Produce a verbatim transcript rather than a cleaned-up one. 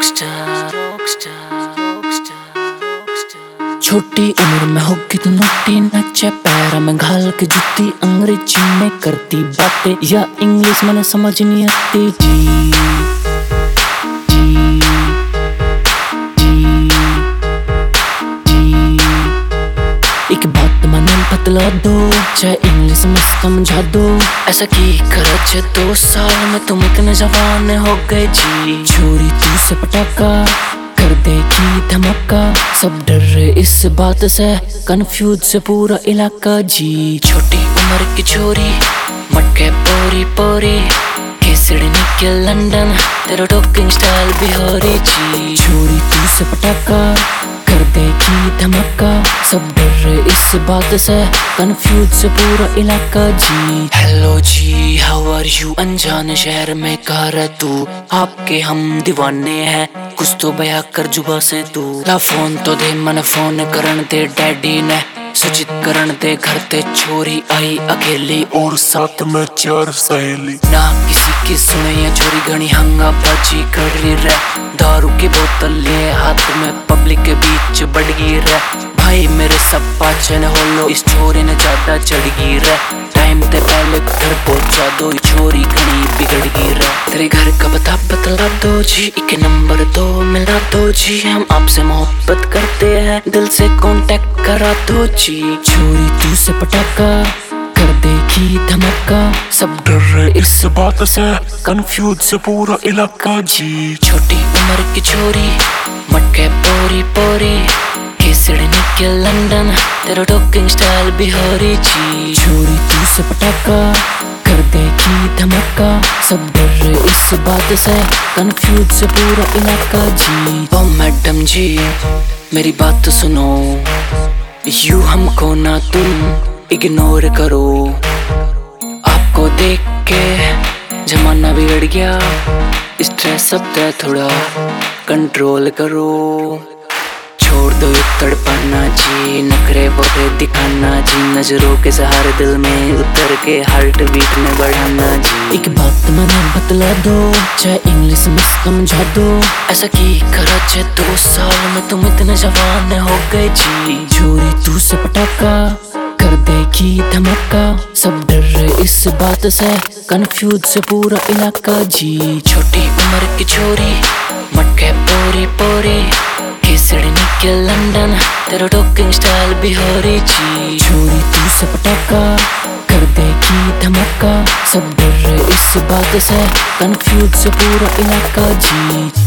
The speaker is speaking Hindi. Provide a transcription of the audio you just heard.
छोटी उम्र में होगी तू नोटी, नचे पैर में घाल के जुत्ती, अंग्रेजी में करती बातें या इंग्लिश मैंने समझ नहीं आती। जी जी जी जी एक बात मैंने बतला दो, चाहे इंग्लिश में समझा दो। ऐसा की करज दो साल में तुम इतने जवान हो गए जी। छोरी तू से पटाखा कर देगी धमाका, सब डर रहे इस बात से, कंफ्यूज से पूरा इलाका जी। छोटी उम्र की छोरी मटके पोरी पोरी, सिडनी के लंदन तेरा टॉकिंग स्टाइल भी हो रही जी। छोरी तू से पटाखा कर देगी धमाका, सब डर रहे इस बात से, कंफ्यूज से पूरा इलाका जी। Hello ji how are you, अनजान शहर में कहा रह तू, आपके हम दीवाने हैं, कुछ तो बया कर जुबा से तू। ला फोन तो दे मन फोन करन दे डैडी ने, सूचित करन दे घर ते छोरी आई अकेली और साथ में चार सहेली। ना किसी की सुने या छोरी घनी हंगा बाजी कर रही रे, दारू की बोतल ले हाथ में पब्लिक के बीच बढ़ गई रे। भाई मेरे सब पाचन होलो, इस छोरी ने ज्यादा चढ़ गई रे, टाइम ते पहले घर पहुंचा दो, छोरी घनी बिगड़ गई रे। तेरे घर का पता बतला दो जी, एक नंबर दो मिला दो जी, हम आपसे मोहब्बत करते हैं, दिल से कांटेक्ट करा दो जी। छोरी तू से पटाखा कर देगी धमाका, सब डर रहे इस बात से, कंफ्यूज से पूरा इलाका जी। छोटी उम्र की छोरी मटके पोरी पोरी, सिडनी के लंदन तेरा टॉकिंग स्टाइल भी हो रही जी। छोरी तू से पटाखा कर देगी धमाका, सब डर रहे इस बात से, कंफ्यूज से पूरा इलाका जी। ओ मैडम जी मेरी बात सुनो, यू हमको ना तुम इग्नोर करो, आपको देख के जमाना बिगड़ गया, स्ट्रेस सब थोड़ा कंट्रोल करो। छोड़ दो ये तड़पाना जी, नखरे वखरे दिखाना जी, नजरों के सहारे दिल में उतर के हार्ट बीट में बढ़ाना जी। एक बात मैंने बतला दो, चाहे इंग्लिश में समझा दो। ऐसा की करज दो साल में तुम इतने जवान हो गए जी। छोरी तू से पटाखा कर देगी धमाका, सब डर रहे इस बात से, कंफ्यूज से पूरा इलाका जी। छोटी उम्र की छोरी मटके पोरी पोरी, सिडनी के लंदन तेरा टॉकिंग स्टाइल भी हो रही जी। छोरी तू से पटाखा कर देगी धमाका, सब डर रहे इस बात से, कंफ्यूज से पूरा इलाका जी।